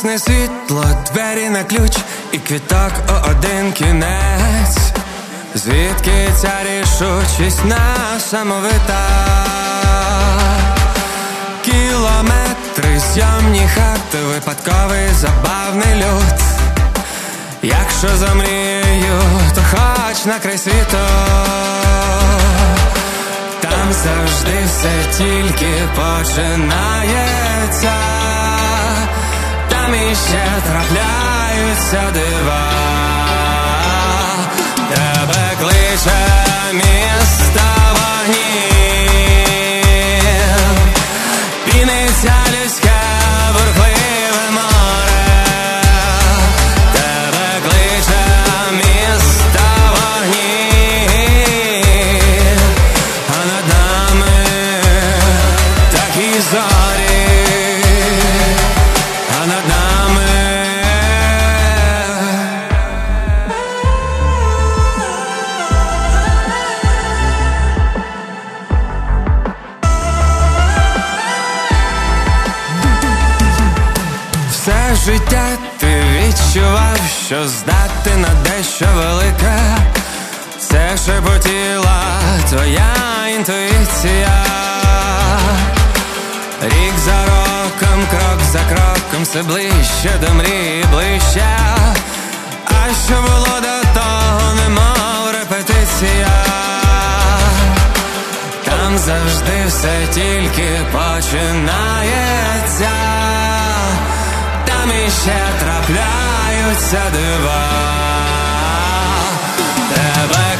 Гасне світло, двері на ключ і квіток у один кінець. Звідки ця рішучість наша мовита? Кілометри, зйомні хати, випадковий забавний люд. Якщо замрію, то хоч на край світу. Там завжди все тільки починається. Там іще трапляються дива. Тебе кличе місто вогнів, піниться людське бурхливе море. Тебе кличе місто вогнів, а над нами такі зорі, а над нами все життя ти відчував, що здатен на дещо велике. Це шепотіла твоя інтуїція. Рік за роком, крок за кроком, все ближче до мрії, ближче. А що було до того, немов репетиція. Там завжди все тільки починається. Там іще трапляються дива. Тебе